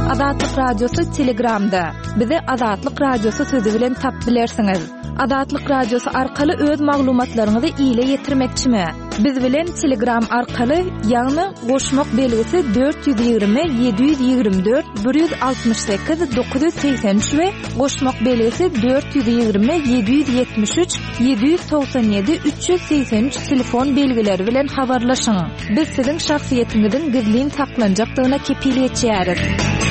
Azatlyk radiosu Telegramda. Bizi Azatlyk radiosu sözü bilen tap bilersiniz. Azatlyk radiosu arkaly öz maglumatlaryňyzy ile ýetirmekçimi? Biz bilen Telegram arkaly ýagny goşmak belgisi 420 724 168 983 we goşmak belgisi 420 773 797 383 telefon belgileri bilen habarlaşyň. Biz siziň şahsiýetiňizden gizlin saklanjakdygyna kepiliyet edýäris.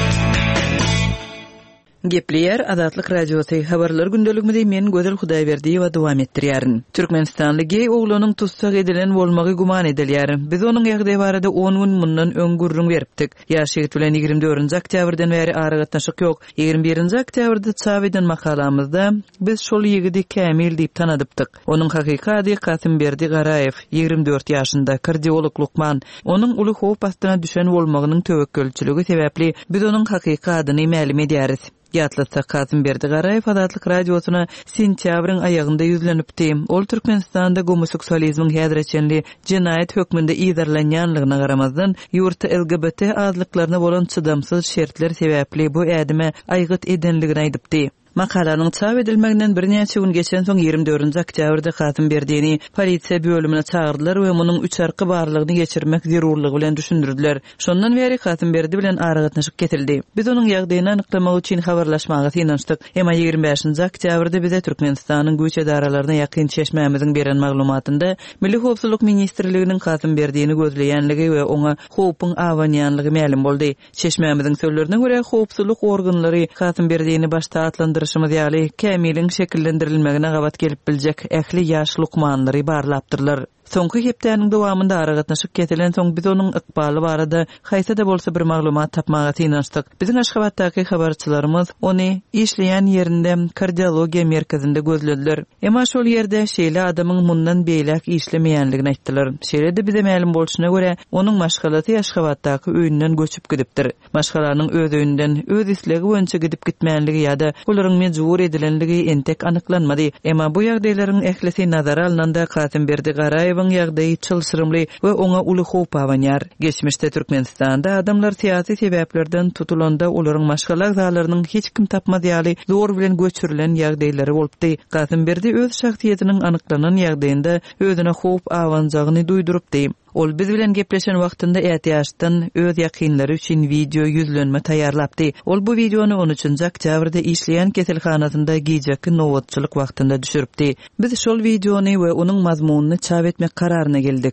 Gepleyer Azatlyk radiosu habarlar gündeliginde men Gözel Hudaýberdi we dowam etdirýärin. Türkmenistanly gey oglanyň tutsak edilen bolmagy guman edilýär. Biz onuň ýagdaýy barada 10 gün mundan öňgürrüň beripdik. Ýaşyk bilen 24-nji oktýabrdan bäri aragatnaşyk ýok. 21-nji oktýabrda çap eden makalamyzda biz şol ýigidi Kämil diýip tanadypdyk. Onuň hakyky ady Kasymberdi Garaýew, 24 ýaşynda kardiolog Lukman. Onuň uly howp astyna düşen bolmagynyň töwekkülçiligi sebäpli biz onuň hakyky adyny ma'lum edýäris. Ýatlatsa Kasymberdi Garaýew Azatlyk radiosuna sentýabryň aýagynda ýüzlenipdi. Ol Türkmenistanda homoseksualizmiň häzirçenli jinayet hökmünde ýerlenýänligine garamazdan ýurtda LGBT azlyklaryna bolan çydamsyz şertler sebäpli bu ädime aýgyt edenligini aýdypdy. Makalanyň çap edilmeginden birnäçe gün geçen soň 24-nji oktýabrda Kasymberdiňi polisiýa bölümine çağırdylar we munyň 3 arky barlygyny geçirmek zerurlygy bilen düşündirdiler. Şondan beri Kasymberdi bilen aragatnaşyp ketildi. Biz onuň ýagdaýyny anyklamak üçin habarlaşmaga synanyşdyk. Emma 25-nji oktýabrda bize Türkmenistanyň güç edaralaryna ýakyn çeşmämizin beren maglumatynda Milli Howpsuzlyk Ministrliginiň Kasymberdiňi gözleýänligi we oňa howpyň awanýanlygy ma'lum boldy. Çeşmämizin sözlerine görä howpsuzlyk organlary Kasymberdiňi başta atlandyrýar ýaly Kämiliň şekillendirilmegine gabat gelip biljek ähli ýaş lukmanlary barlapdyrlar. Soňky hepdäniň dowamında aragatnaşyp ketilen soň biz onuň ykbaly barada haýsy-da bolsa bir maglumat tapmaga synanyşdyk. Biziň Aşgabatdaky habarçylarymyz ony işleýän ýerinde kardiologiýa merkezinde gözlediler. Emma şol ýerde şeýle adamyň mundan beýlek işlemeýänligini aýtdylar. Şeýle-de bize ma'lum bolşyna görä onuň maşgalaty Aşgabatdaky öýünden göçüp gidipdir. Maşgalanyň öz öýünden öz islegi boýunça gidip gitmänligi ýa-da olaryň mejbur edilenligi entek anyklanmady. Emma bu ýagdaýlaryň ählisi nazara alnanda Kasymberdi Garaýew ýagdaýy çylsyrymly we oňa uly howp awanýar. Geçmişde Türkmenistanda adamlar syýasy sebäplerden tutulanda olaryň maşgala zalarynyň hiç kim tapmadýaly zor bilen göçürilen ýagdaýlary bolupdy. Kasymberdi öz şahsiýetiniň anyklanan ýagdaýynda özüne howp awanjagyny duýdurupdy. Ol biz bilen gepleşen wagtynda ätiýaşdan öz ýakynlary üçin video ýüzlenme taýýarlapdy. Ol bu videony 13-nji oktýabrda işleýän keselhanasynda giýjeki nowatçylyk wagtynda düşüripdi. Biz şol videony we onuň mazmunyny çap etmek kararyna geldik.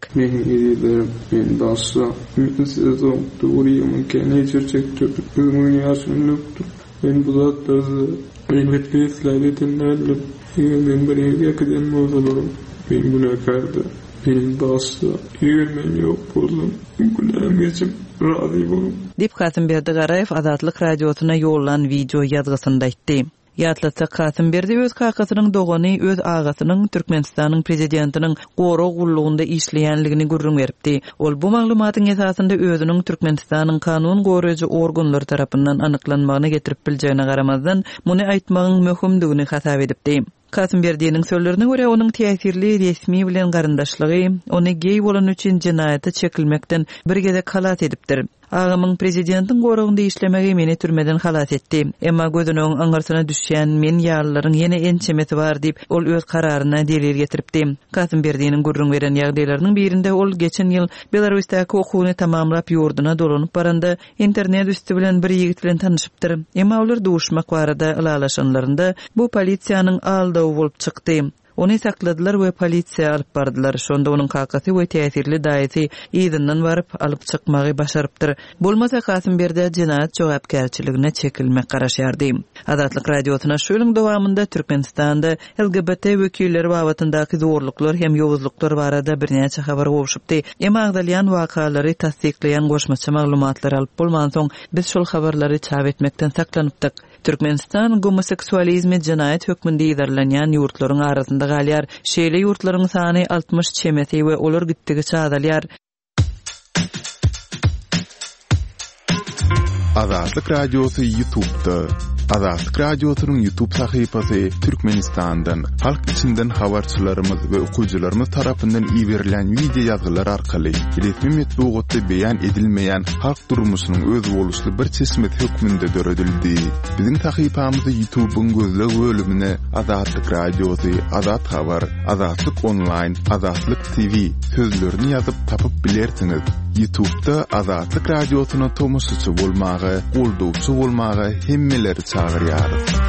Men başda sezon doğruyum ki çekti. Özümün ýaşynlykdy. Men bu zatları elbetde isläýetdim. Men bir ýakyn mowzularym. Men günakardy. Benim başta yürümen yok oldum. Günahımcım razı olun. Dip Kasymberdi Garaýew Azatlyk radiosuna ýollan video ýazgysynda aýtdy. Ýatlatsa Kasymberdi öz kakasynyň dogany öz agasynyň Türkmenistanyň prezidentiniň goro gullugynda işleýänligini gurrun beripdi. Ol bu maglumatyň esasynda özüniň Türkmenistanyň kanun goraýjy organlary tarapyndan anyklanmagyny getirip biljegine garamazdan muny aýtmagyň möhümdigini hasap edipdi. Kasymberdiňiň sözlerine görä onuň täsirli resmi bilen garandaşlygy ony gey bolan üçin jinaýaty çekilmekden birgede kalat edipdir. Ağamyň prezidentiň goragynda işlemegi meni türmeden halat etdi. Emma gözüniň aňarsyna düşýän men ýallaryň ýene ençemeti bar diýip ol öz kararyna delil getiripdi. Kasymberdiňiň gurrun beren ýagdaýlarynyň birinde ol geçen ýyl Belarusdaky okuwyny tamamlap ýurduna dolanyp baranda internet üstü bilen bir ýigit bilen tanyşypdyr. Emma olar duşmak barada ılalaşanlarynda bu polisiýanyň aldawy bolup çykdy. Onu sakladylar we polisiýa alyp bardylar. Şonda onuň kakasy we täsirli daýysy ýygynyň baryp alyp çykmagy başarypdyr. Bolmasa Kasymberdi jinayet jogapkärçiligine çekilmek garaşýardy. Azatlyk radiosuna şu ýylyň dowamında Türkmenistanda LGBT wekilleri babatyndaky zorluklar hem ýowuzluklar barada birnäçe habar gowuşupdy. Emma agdalýan wakalary tasdikleýän goşmaça maglumatlar alyp bolman soň biz şol habarlary çap etmekden saklanypdyk. Türkmenistan homoseksualizmi jinayet hökmünde ýerlenýän ýurtlaryň arasynda galýar. Şeýle ýurtlaryň sany 60 çemeti we olar gitdigi çağdalýar. Azatlyk radiosu YouTube'da Azatlyk Radiosynyň YouTube sahypasy Türkmenistandan, halk içinden habarçylarymyz we okuwçylarymyz tarapyndan iýerilen video ýazgylar arkaly resmi metbuatda beýan edilmeýän halk durmuşynyň öz boluşly bir çeşmet hökmünde döredildi. Biziň sahypamyzy YouTube'un gözleg bölümine Azatlyk Radiosy, Azat Habar, Azatlyk Online, Azatlyk TV sözlerini ýazyp tapyp bilersiňiz. YouTube'da Azatlyk Radiosyna tomusçy bolmagy, goldawçy bolmagy hemmeleri çagyrýar.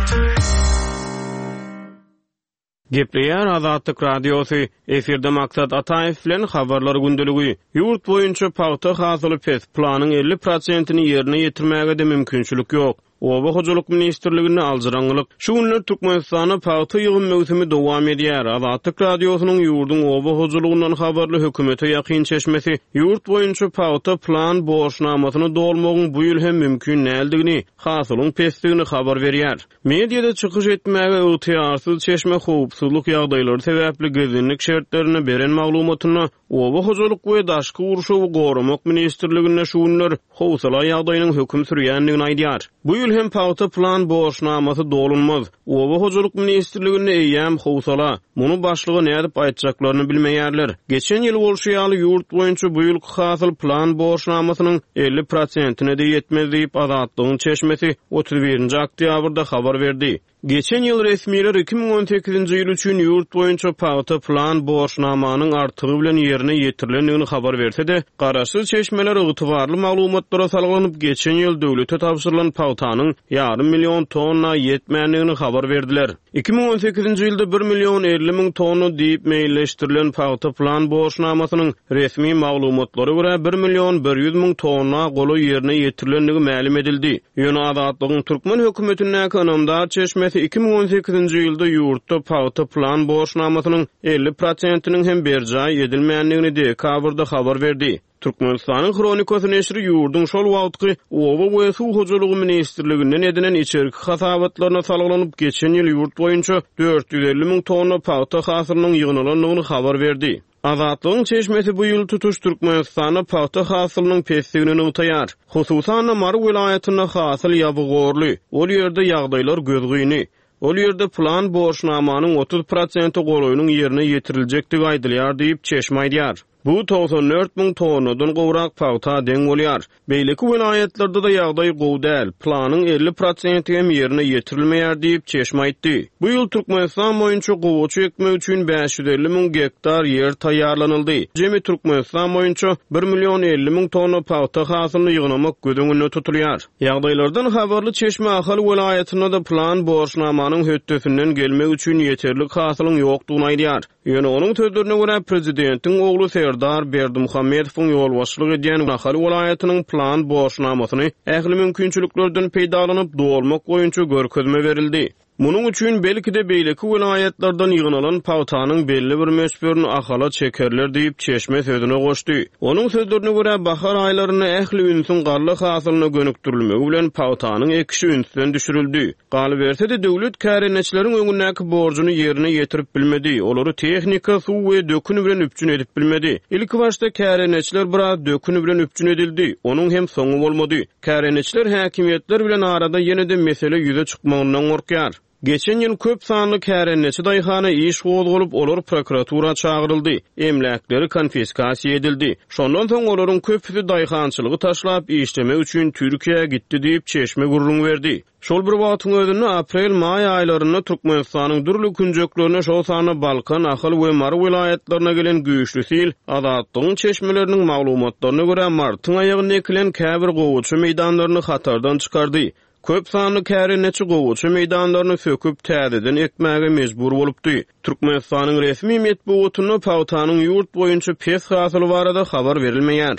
Gepleýär Azatlyk Radiosy, efirde maksat Ataýew bilen habarlar gündeligi. Ýurt boýunça paýta hasyly pes planyň 50%-ni ýerine ýetirmäge de mümkinçilik ýok. Oba Hojaluk Ministerligine aljaranlyk. Şu günler Türkmenistana paýta ýygyn mewsimi dowam edýär. Azatlyk Radiosynyň ýurdun Oba Hojalugyndan habarly hökümete ýakyn çeşmesi ýurt boýunça paýta plan borçnamasyny dolmagyň bu ýyl hem mümkin näildigini, hasylyň pesdigini habar berýär. Mediada çykyş etmäge öwtiýarsyz çeşme howpsuzlyk ýagdaýlary sebäpli gezinlik şertlerini beren maglumatyny Oba Hojaluk we daşky urşuwy goramak Ministerligine şu günler howsala ýagdaýynyň höküm sürýändigini aýdýar. Bu ýyl hem paýta plan borçnamasy dolunmaz. Oba Hojaluk Ministerligine eýäm howsala, muny başlygy nädip aýtjaklaryny bilmeýärler. Geçen ýyl bolşýaly ýurt boýunça bu ýyl hasyl plan borçnamasynyň 50%-ne de ýetmez diýip Azatlygyň çeşmesi 31-nji oktýabrda habar berdi. Geçen ýyl resmiler 2018-nji ýyl üçin ýurt boýunça paýta plan borçnamanyň artygy bilen ýerine ýetirilendigini habar berse de, garaşsyz çeşmeler ygtybarly maglumatlara salgynyp geçen ýyl döwlete tapşyrylan paýtanyň ýarym million tonna ýetmänligini habar berdiler. 2018-nji ýylda 1 million 50 000 tonna diýip meýilleşdirilen paýta plan borçnamasynyň resmi maglumatlary görä 1 million 100 000 tonna goly ýerine ýetirilenligi ma'lum edildi. Ýöne Azatlygyň Türkmen hökümetinden kanamdar çeşmesi 2018-nji ýylda ýurtda paýta plan borçnamasynyň 50%-iniň hem berjaý edilmeýänligini dekabrda habar berdi. Türkmenistanyň Kronikasy neşri ýurdun şol wagtky Oba we Suw Hojalygy Ministerliginden edilen içerki hasabatlaryna salgylanyp geçen ýyl ýurt boýunça 450 000 tonna paýta hasylynyň ýygnylandygyny habar berdi. Azatlygyň çeşmesi bu ýyl tutuş Türkmenistana paýta hasylynyň pesdigini ýytaýar. Hususan Mar welaýatyna hasyl ýabygorly, ol ýerde ýagdaýlar gözgüýni. Ol ýerde plan borçnamanyň 30% goloýunyň ýerine ýetiriljekdigi aýdylýar diýip çeşme aýdýar. Bu 94 000 tonnadan gowrak paýta deň bolýar. Beýleki welaýatlarda da ýagdaý gowy däl. Planyň 50% hem ýerine ýetirilmeýär diýip çeşme aýtdy. Bu ýyl Türkmenistan boýunça gowy ekmek üçin 550 000 hektar ýer taýýarlanyldy. Jemi Türkmenistan boýunça 1 million 50 000 tonna paýta hasylyny ýygnamak gödüňünde tutulýar. Ýagdaýlardan habarly çeşme ahal welaýatyna da plan borçnamanyň hötdesinden gelmek üçin ýeterlik hasylyň ýokdugyny aýdýar. Ýöne onuň sözlerine görä prezidentiň ogly Serdar Berdimuhammedowyň ýolbaşçylyk edýän ahal welaýatynyň plan borçnamasyny ähli mümkinçiliklerden peýdalanyp dolmak boýunça görkezme berildi. Munyň üçin belki de beýleki welaýatlardan ýygnalan paýtanyň belli bir möçberini ahala çekerler diýip çeşme sözüne goşdy. Onuň sözlerine görä bahar aýlaryna ähli ünsün garly hasylyna gönükdirilmegi bilen paýtanyň ekşi ünsünden düşürildi. Galy berse de döwlet kärençileriň öňündäki borjuny ýerine ýetirip bilmedi. Olary tehnika, suw we dökün bilen üpjün edip bilmedi. Ilki başda kärençiler biraz dökün bilen üpjün edildi. Onuň hem soňu bolmady. Kärençiler häkimiýetler bilen arada ýene-de mesele ýüze çykmagyndan gorkýar. Geçen ýyl köp sanly kärençi daýhana iş gozgulyp olar prokuratura çagyryldy. Emlakleri konfiskasiýa edildi. Şondan soň olaryň köpüsi daýhançylygy taşlap işlemek üçin Türkiýe'ye gitdi diýip çeşme gurrun berdi. Şol bir wagtyň özünde aprel-may aýlaryna Türkmenistanyň durly künjeklerine şol sany Balkan, Ahal we Mar welaýatlaryna gelen güýçli sil Azatlygyň çeşmeleriniň maglumatlaryna görä martyň aýagyna ekilen käbir gowuçy meýdanlaryny hatardan çykardy. Köp sanly kärençi gowuçy meýdanlaryny söküp täzeden ekmäge mejbur bolupdy. Türkmenistanyň resmi metbuatyna paýtanyň ýurt boýunça pes hasyly barada habar berilmeýär.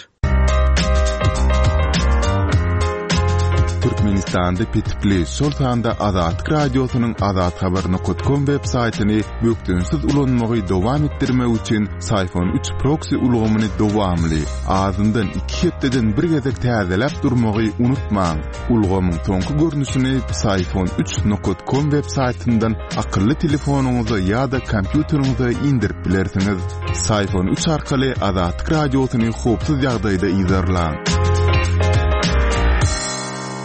Türkmenistanda pitipli şol sanda Azatlyk Radiosynyň Azat Habar.com web saýtyny bökdünsiz ulanmagy dowam etdirmek üçin Sayfon 3 proxy ulgamyny dowamly azyndan 2 hepdeden bir gezek täzeläp durmagy unutmaň. Ulgamyň soňky görnüşini Sayfon3.com web saýtyndan akylly telefonuňyza ýa-da kompýuteriňize indirip bilersiňiz. Sayfon 3 arkaly Azatlyk Radiosyny howpsuz ýagdaýda izlerläň.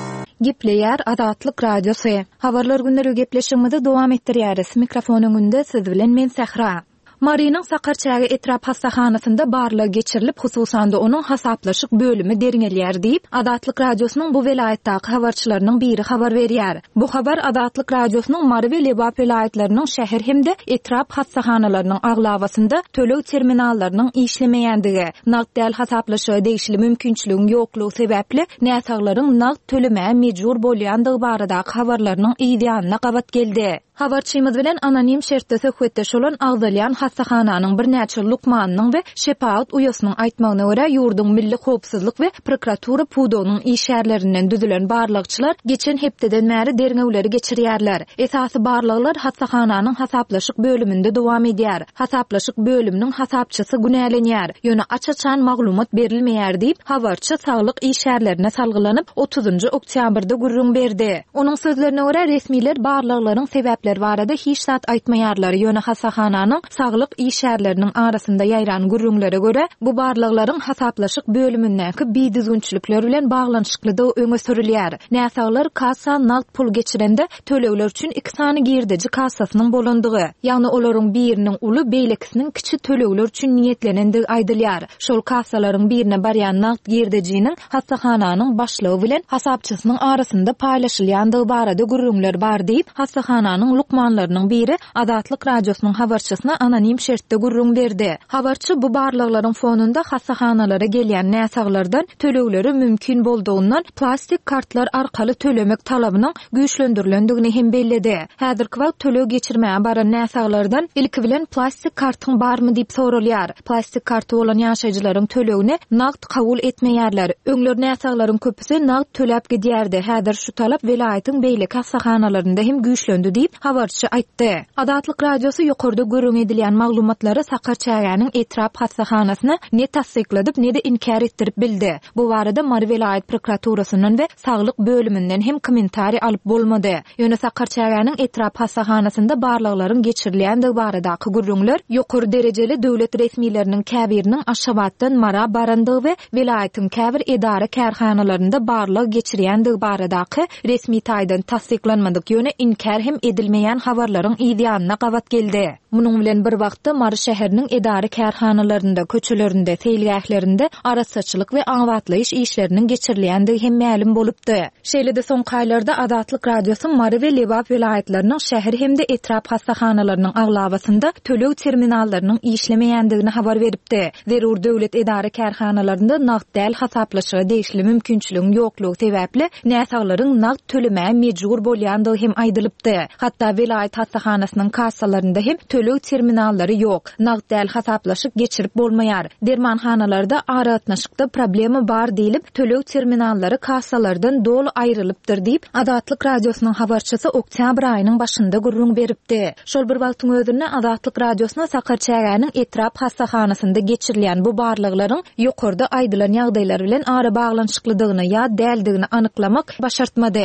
Gepleýär Adatlyk Radiosu. Habarlar günleri gepleşigimizi dowam etdirýäris. Mikrofonuň önünde siz bilen men Sahra. Marinin Sakarçağı etrap hastahanasında barlığı geçirilip hususan da onun hasaplaşık bölümü derinelýär diýip Adatlyk Radiosynyň bu welaýatdaky habarçylarynyň biri habar berýär. Bu habar Adatlyk Radiosynyň Mary we Lebap welaýatlarynyň şäher hemde etrap hasahanalarının aglawasynda töleg terminallarynyň işlemeýändigi, nagdäl hasaplaşygy değişili mümkinçiligiň ýoklugy sebäpli näsaglaryň nagd tölemä mejbur bolýandygy baradaky habarlarynyň ýa-da gabat geldi. Habarçymyz bilen anonim şertde söhbetdeş bolan Agdalyan hastahananyň bir näçe lukmanynyň we şepaat uýasynyň aýtmagyna görä ýurdun milli howpsuzlyk we prokuratura pudowynyň işgärlerinden düzülen barlykçylar geçen hepdeden bäri derňewleri geçirýärler. Esasy barlyklar hastahananyň hasaplaşyk bölüminde dowam edýär. Hasaplaşyk bölüminiň hasapçysy günälenýär. Ýöne açaçan maglumat berilmeýär diýip habarçy saglyk işgärlerine salgylanyp 30 oktýabrda gurrun berdi. Onuň sözlerine görä resmiler barlyklaryň sebäpleri barada hiç zat aýtmaýarlar. Ýöne hastahananyň saglyk işgärleriniň arasynda ýaýran gurrunlara görä bu barlyklaryň hasaplaşyk bölümindäki biýdizgünçilikler bilen baglanyşyklydy öňe sürilýär. Näsaglar kassa nagd pul geçirende tölegler üçin iki sany girdici kassasynyň bolandygy, ýagny olaryň biriniň uly beýlekisiniň kiçi tölegler üçin niýetlenendigi aýdylýar. Şol kassalaryň birine barýan nagd girdijiniň hastahananyň başlygy bilen hasapçysynyň arasynda paýlaşylýandygy barada gurrunlar bar diýip hastahananyň lukmanlarynyň biri Adatlyk Radiosynyň habarçysyna anonim şertde gurrun berdi. Habarçy bu barlyklaryň fonunda hasahanalara gelýän näsaglardan tölegleri mümkin bolduğundan plastik kartlar arkaly tölemek talabynyň güýçlendirilendigini hem belledi. Häzirki wagt töleg geçirmäge baran näsaglardan ilki bilen plastik kartyň barmy diýip soralýar. Plastik karty bolan ýaşaýjylaryň tölegini nagd kabul etmeýärler. Öňler näsaglaryň köpüsi nagd töläp gidýärdi. Häzir şu talap welaýatyň beýleki hasahanalaryna hem güýçlendi diýip habarçy aýtdy. Adatlyk Radiosu ýokarda görüň edilýän maglumatlary Sakarçaýanyň etrap hasahanasyna ne tasdikladyp ne de inkar etdirip bildi. Bu barada Mary welaýat prokuraturasynyň we saglyk bölüminden hem kommentari alyp bolmady. Ýöne Sakarçaýanyň etrap hasahanasynda barlyklaryň geçirilýändigi baradaky gurrunlar ýokary derejeli döwlet resmileriniň käbiriniň Aşgabatdan Mara barandygy we welaýatyň käbir edara kärhanalarynda barlyk geçirýändigi baradaky resmi taýdan tasdiklanmadyk ýöne inkar hem edilmeýän habarlaryň ýa-da gabat geldi. Munyň bilen bir wagtda Mary şäheriniň edara kärhanalarynda, köçelerinde, teýilgählerinde arasaçylyk we aňwatlaýyş işleriniň geçirilýändigi hem ma'lum bolupdy. Şeýle de soňky aýlarda Adatlyk Radiosu Mary we Lebap welaýatlarynyň şäher hemde etrap hasahanalarynın aglawasynda töleg terminallarynyň işlemeýändigini habar beripdi. Zerur döwlet edara kärhanalarynda nagdäl hasaplaşygy değişli mümkinçiligiň ýoklugy sebäpli näsaglaryň nagd tölemä mejbur bolýandygy hem aýdylypdy. Hatda welaýat hasahanasynyň kassalarynda hem töleg terminallary ýok. Nagdäl hasaplaşyk geçirip bolmaýar. Dermanhanalarda aratnaşykda problemi bar diýilip töleg terminallary kassalardan dolu aýrylypdyr diýip Adatlyk Radiosynyň habarçysy oktyabr aýynyň başynda gurrun beripdi. Şol bir wagtyň özünde Adatlyk Radiosyna Sakarçaýanyň etrap hastahanasynda geçirilýän bu barlyklaryň ýokarda aýdylan ýagdaýlar bilen ara baglanyşyklydygyny ýa däldigini anyklamak başartmady.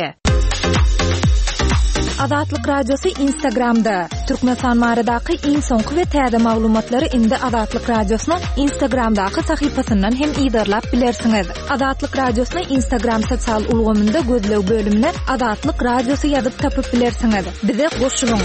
Adatlyk Radiosu Instagramda. Türkmenistan baradaky iň soňky we täze maglumatlary indi Adatlyk Radiosynyň Instagramdaky sahypasyndan hem ýydarlap bilersiňiz. Adatlyk Radiosyny Instagram sosial ulgamynda gözlew bölümine Adatlyk Radiosu ýazyp tapyp bilersiňiz. Bize goşulyň.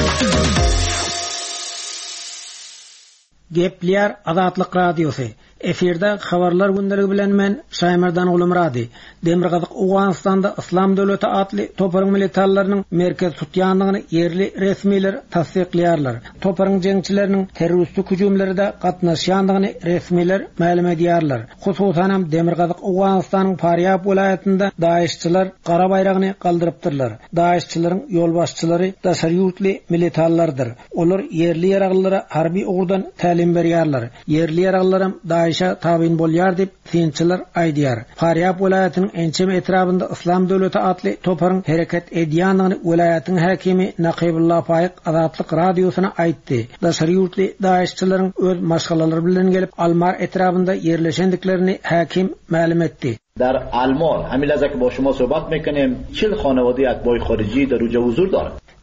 Gepleýär Adatlyk Radiosu. Efirde habarlar gündeligi bilen men Şaýmardan Ulumrady. Demirgazyk Owganistanda Islam Döwleti atly toparyň militarylarynyň merkez tutýandygyny yerli resmiler tasdikleýärler. Toparyň jeňçileriniň terroristlik hüjumlarynda gatnaşýandygyny resmiler ma'lum edýärler. Hususan hem Demirgazyk Owganistanyň Faryab welaýatynda daişçiler gara bayragyny galdyrypdyrlar. Daişçilerin ýolbaşçylary da şeriýetli militarlardyr. Olar yerli ýaraglylara harby ugurdan tälim berýärler. Yerli ýaraglylar Daişa tabin bolýar diýip synçylar aýdýar. Faryab welaýatynyň ençem etrafynda Islam Döwleti atly toparyň hereket edýändigini welaýatyň häkimi Naqibullah Faýyk Adatlyk Radiosyna aýtdy. Daşary daişçilerin öz maşgalalary bilen gelip Almar etrafynda yerleşendiklerini häkim ma'lum etdi. در آلمان همین لحظه که با شما صحبت میکنیم 40 خانواده اتباع خارجی در اونجا حضور دارند.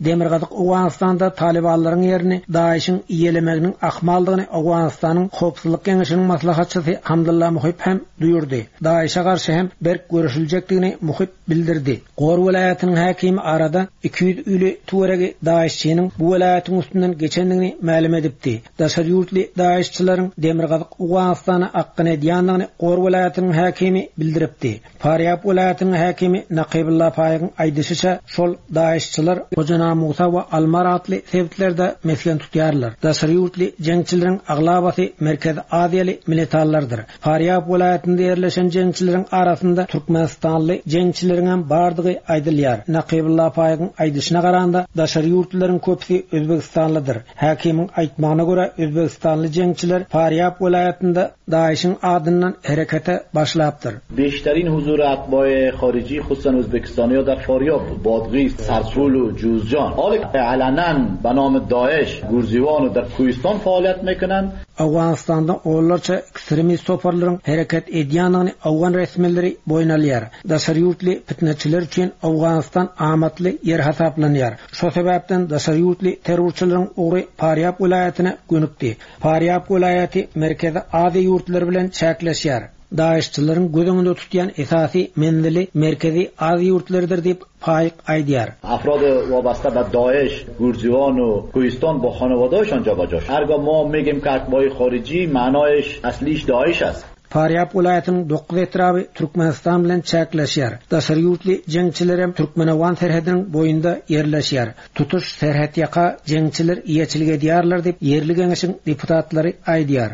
Demirgazyk Awganistanda Talibanlaryň yerini Daişiň iýelemeginiň ahmaldygyny Awganistanyň Howpsuzlyk Geňeşiniň maslahatçysy Hamdullah Muhip hem duýurdy. Daişe garşy hem berk görüşüljekdigini Muhip bildirdi. Gor welaýatynyň häkimi arada 200 üli tuweregi Daişçiniň bu welaýatyň üstünden geçendigini ma'lum edipdi. Daşary ýurtly Daişçilaryň Demirgazyk Awganistana akkyny edýändigini Gor welaýatynyň häkimi bildiripdi. Faryab welaýatynyň häkimi Naqibullah Paýyň aýdyşyça şol Daişçiler Hojana Musa we Almar atly sebäplerde mesken tutýarlar. Daşary ýurtly jeňçileriň aglabaty Merkez Aziýaly militarlardyr. Faryab welaýatynda ýerleşen jeňçileriň arasynda Türkmenistanly jeňçileriň hem bardygy aýdylýar. Naqibullah Paýyň aýdyşyna garanda daşary ýurtlaryň köpüsi Özbekistanlydyr. Häkimiň aýtmagyna görä Özbekistanly jeňçiler Faryab welaýatynda Daişiň adyndan herekete başlapdyr. بیشترین حضور اتباع خارجی خصوصا ازبکستانی‌ها در فاریاب، بادغیس، سرسول و جوزجان. حالا علنا به نام داعش گورزیوان و در کوهستان فعالیت میکنند. Awganistanda oğullarça ekstremist toparlaryň hereket edýändigini Awgan resmileri boýnalýar. Daşary ýurtly fitneçiler üçin Awganistan amatly ýer hasaplanýar. Şo sebäpden daşary ýurtly terrorçylaryň ugry Faryab welaýatyna gönükdi. Faryab welaýaty Merkezi Aziýa ýurtlary bilen çäkleşýär. Daişçilerin gözüňde tutýan esasy mendili Merkezi Aziýa ýurtlarydyr diýip Paýyk aýdýar. افراد وابسته به داعش، گورزیوان و کوهستان با خانواده‌هاشون جابجاش. هرگاه ما میگیم که اتباع خارجی معنایش اصلیش داعش است. Faryab welaýatynyň 9 etraby Türkmenistan bilen çäkleşýär. Daşary ýurtly jeňçiler hem Türkmenawan serhediniň boýunda ýerleşýär. Tutuş serhet ýaka jeňçiler ýeçilik edýärler diýip ýerli geňeşiň deputatlary aýdýar.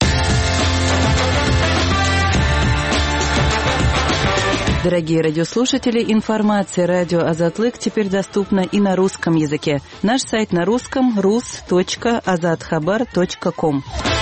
Дорогие радиослушатели, информация «Радио Азатлык» теперь доступна и на русском языке. Наш сайт на русском – rus.azadkhabar.com.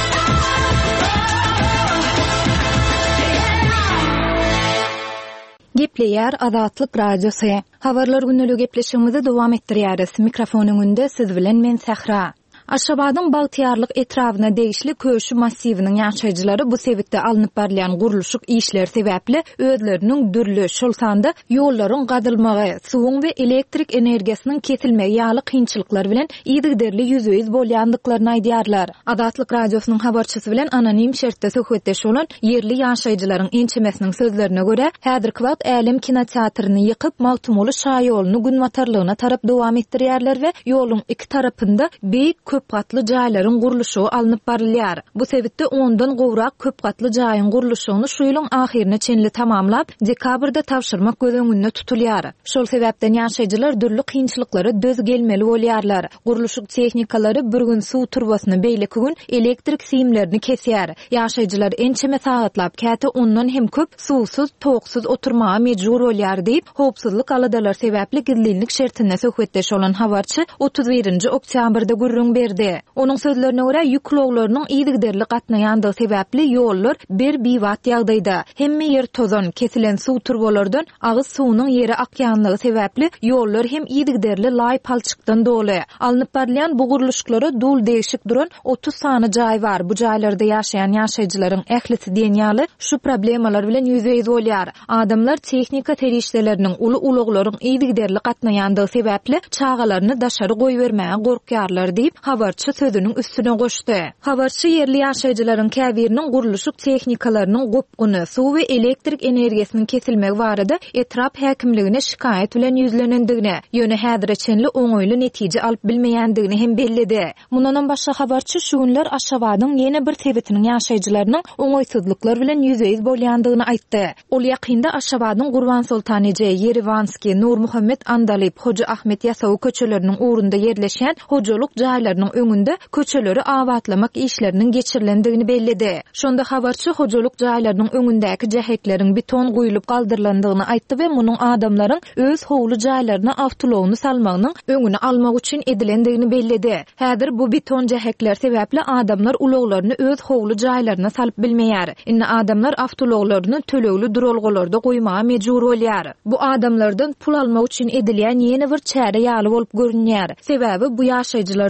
Gepleýär Azatlyk Radiosy. Habarlar günnälik gepleşigimizi dowam etdirýäris. Mikrofonyň önünde siz bilen men Sahra. Aşgabatyň Bagtyarlyk etrawyna degişli köşü massiviniň ýaşaýjylary bu sebäpde alınıp barlayan guruluşyk işler sebäpli özleriniň dürli şolsanda ýollaryň gadylmagy, suwuň we elektrik energiýasynyň kesilmegi ýaly kynçylyklar bilen ýygyderli ýüzüýiz bolýandyklaryny aýdýarlar. Azatlyk Radiosynyň habarçysy bilen anonim şertde söhbetdeş bolan ýerli ýaşaýjylaryň ençemesiniň sözlerine görä, häzirki wagt Älim kinoteatryny ýykyp Maltumoly şaý ýoluny günwatarlygyna tarap dowam etdirýärler we ýoluň iki tarapynda beýik köp gatly jaýlaryň guruluşy alınıp barylýar. Bu sebäpde ondan gowrak köp gatly jaýyň guruluşyny şu ýylyň ahyrına çenli tamamlap dekabrda tapşyrmak gözüňünde tutulýar. Şol sebäpden ýaşaýjylar dürli kynçylyklary döz gelmeli bolýarlar. Guruluşyk tehnikalary bir gün suw turbasyny beýleki gün elektrik siýimlerini kesýär. Ýaşaýjylar ençeme sagatlap käte ondan hem köp suwsuz, toksuz oturmaga mejbur bolýar diýip howpsuzlyk aladalar sebäpli gizlilik şertine söhbetdeş bolan habarçy 31-nji oktýabrda gurrun berdi. Onun sözlerine göre yükloglarynyň ýygyderli gatnaýandygy sebäpli ýollar bir biwat ýagdaýda. Hemme ýer tozan kesilen suw turbalardan agyz suwunyň ýere akýanlygy sebäpli ýollar hem ýygyderli laý palçykdan doly. Alınıp barlayan bu guruluşlary dul değişik duran 30 sany jaý var. Bu jaýlarda ýaşaýan ýaşaýjylaryň ählisi diýenýaly şu problemalar bilen ýüzüýiz bolýar. Adamlar tehnika terişleriniň uly uluglaryň ýygyderli gatnaýandygy sebäpli çağalaryny daşary goýbermäge gorkýarlar diýip habarçy sözüniň üstüne goşdy. Habarçy ýerli ýaşaýjylaryň käbiriniň guruluşyk tehnikalarynyň gopguny, suw we elektrik energiýasynyň kesilmegi barada etrap häkimligine şikaýet bilen ýüzlenendigine, ýöne häzirçenli oňoýly netije alyp bilmeýändigini hem bellidi. Mundan başga habarçy şu günler Aşgabatyň ýene bir sebätiniň ýaşaýjylarynyň oňoýsuzlyklar bilen ýüzüýiz bolýandygyny aýtdy. Ol ýakynda Aşgabatyň Gurban Sultanyje, Yerevanski, Nur Muhammed Andalip, Hoca Ahmet Ýasaw köçeleriniň uğrunda ýerleşen hojalyk jaýlarynyň öňünde köçeleri awatlamak işleriniň geçirilendigini bellidi. Şonda habarçy hojalyk jaýlarynyň öňündäki jähekleriň beton goýulyp galdyrlandygyny aýtdy we munyň adamlaryň öz howly jaýlaryna awtolowny salmagynyň öňüni almak üçin edilendigini bellidi. Häzir bu beton jähekler sebäpli adamlar ulaglaryny öz howly jaýlaryna salyp bilmeýär. Inne adamlar awtolowlaryny tölegli duralgalarda goýmaga mejbur bolýar. Bu adamlardan pul almak üçin edilýän ýene bir çäre ýaly bolup görünýär. Sebäbi bu ýaşaýjylar üçin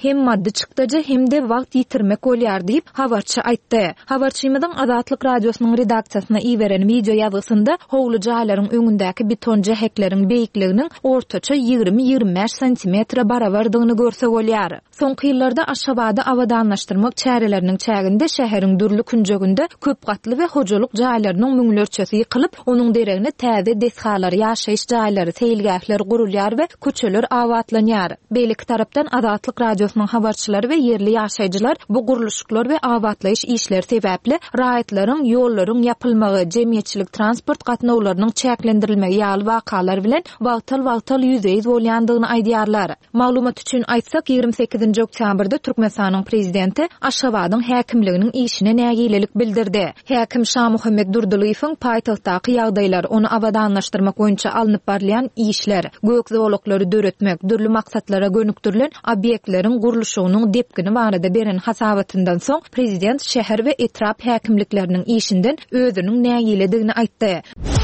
hem maddi çıktıcı hem de wagt yitirmek bolýar diýip habarçy aýtdy. Habarçymyň Azatlyk radiosynyň redaksiýasyna iýeren video ýazgysynda howly jaýlaryň öňündäki beton jeheklerin beýikliginiň ortaça 20-25 sm barabardygyny görse bolýar. Soňky ýyllarda Aşgabatda awadanlaşdyrmak çäreleriniň çäginde şäheriň dürli künjeginde köp gatly we hojalyk jaýlarynyň müňlerçesi ýykylyp, onuň deregine täze deshalar, ýaşaýyş jaýlary, seýilgähler gurulýar we köçeler awatlanýar. Beýlik tarapdan Azatlyk radiosynyň habarçylary we yerli ýaşaýjylar bu guruluşlar we awatlaýyş işleri sebäpli raýatlaryň, ýollaryň ýapylmagy, jemgyýetçilik transport gatnawlarynyň çäklendirilmegi ýaly wakalar bilen wagtal ýüzeýiz bolýandygyny aýdýarlar. Maglumat üçin aýtsak, 28 oktýabrda Türkmenistanyň prezidenti Aşgabatyň häkimliginiň işine nägilelik bildirdi. Häkim Şahmuhammed Durdulyýewiň paýtagtdaky ýagdaýlar, onu awadanlaşdyrmak boýunça alınıp barlayan işler, gök zowlaklary döretmek, dürli maksatlara gönükdirilen obýektleriň guruluşynyň depkini barada beren hasabatyndan soň prezident şäher we etrap häkimlikleriniň işinden özüniň nägiledigini aýtdy.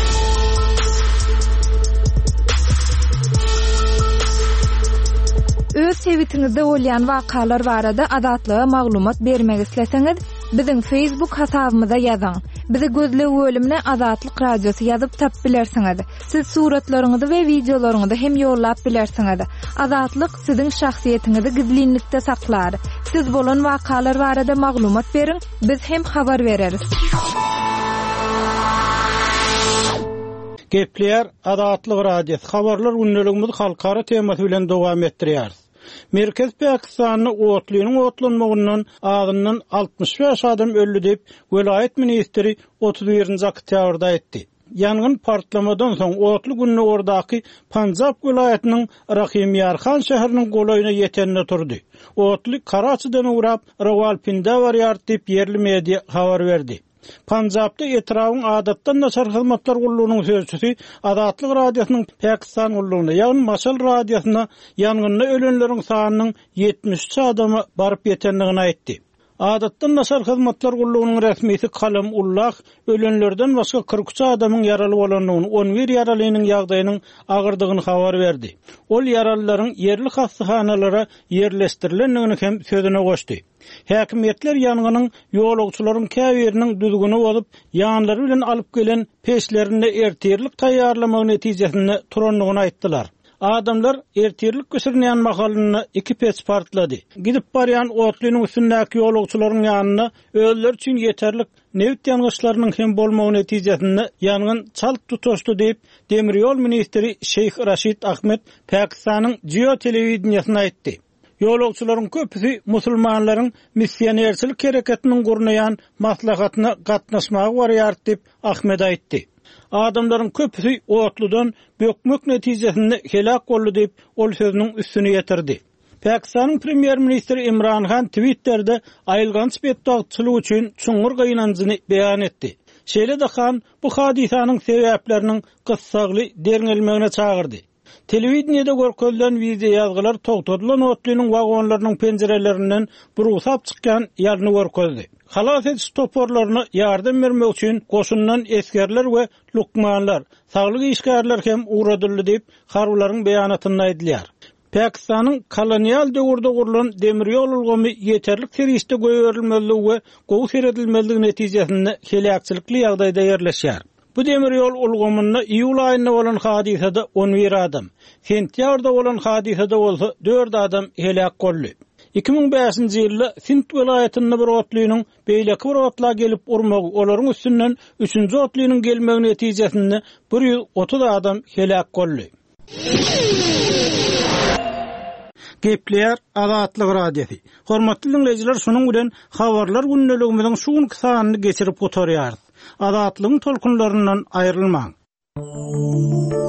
Öz sevitiňizde bolýan wakalar barada azatlyga maglumat bermek isleseňiz, biziň Facebook hasabymyza ýazyň. Bizi gözle bölümine Azatlyk radiosu ýazyp tap bilersiňiz. Siz suratlaryňyzy we videolaryňyzy hem ýollap bilersiňiz. Azatlyk siziň şahsiýetiňizi gizlinlikde saklar. Siz bolan wakalar barada maglumat beriň, biz hem habar bereriz. Gepler Azatlyk radiosu habarlar gündeligimiz halkara temasy bilen dowam etdirýär. Merkez Pakistanyň otlynyň otlanmagyndan agyndan 65 adam öldü diýip welayet ministri 31 oktýabrda aýtdy. Yangyn partlamadan soň otly günni ordaky Panjab welaýatynyň Rahimyar-Khan şäheriniň golaýyna ýetenine turdy. Otly Karaçydan urap Rawalpindi barýar diýip yerli media habar berdi. Panjabda etrawyň adatdan naçar hyzmatlar gullugynyň sözçüsi Azatlyk radiosynyň Pakistan gullugyna, ýagny Maşal radiosyna ýangynda ölenleriň sanynyň 73 adama baryp ýetendigini aýtdy. Adatdan naçar hyzmatlar gullugynyň resmisi Kalam Ullah ölenlerden başga 43 adamyň yaraly bolanlygyny, 11 yaralynyň ýagdaýynyň agyrdygyny habar berdi. Ol yaralylaryň yerli hastahanalara ýerleşdirilendigini hem sözüne goşdy. Häkimetler ýanynyň ýolagçylaryň käbiriniň düzgüni bolup, ýanlary bilen alyp gelen peşlerini ertirlik taýýarlamagy netijesinde turanlygyny aýtdylar. Adamlar ertirlik gösürnýän mahalyny 2 peç partlady. Gidip barýan otlynyň üstündäki ýolagçylaryň ýanyna özleri üçin ýeterlik newt ýangyşlarynyň hem bolmagy netijesinde ýangyn çalp tutuşdy diýip Demirýol ministri Şeyh Raşid Ahmet Pakistanyň Jio telewizionyna aýtdy. Ýolagçylaryň köpüsi musulmanlaryň missionerçilik hereketiniň gurnayan maslahatyna gatnaşmagy barýar diýip Ahmet aýtdy. Adamlaryň köpüsi otludan bökmek netijesinde helak boldy diýip ol sözüniň üstüne ýetirdi. Pakistanyň premier ministri Imran Khan Twitter'de aýylgans betdagçylyk üçin çuňur gynanjyny beýan etdi. Şeýle-de Khan bu hadisanyň sebäpleriniň gyssagly derňelmegine çagyrdy. Telewizionyada görkezlen video ýazgylar togtadylan otlynyň wagonlarynyň penjerelerinden burusap çykýan ýalyny görkezdi. Halas etiş toporlaryna ýardam bermek üçin goşundan eskerler we lukmanlar, saglyk işgärler hem uğradyldy diýip harbylaryň beýanatynda aýdylýar. Pakistanyň kolonial döwürde gurulan demirýol ulgamy ýeterlik serişde göýerilmeli we gowy seredilmeli netijesinde helakçylykly ýagdaýda ýerleşýär. Bu demirýol ulgamyna iýul aýynda bolan hadisede 11 adam, sentýabrda bolan hadisede bolsa 4 adam helak boldy. 2005-nji ýylda Sint welaýatynyň bir otlynyň beýleki bir otla gelip urmagy, olaryň üstünden 3-nji otlynyň gelmegi netijesinde 130 adam helak boldy. Gepler Azatlyk radiosu. Hormatly dinleyijiler, şunuň bilen habarlar gündeligimiziň şu gün kysanyny geçirip oturýar. Azatlygyň tolkunlaryndan aýrylmaň.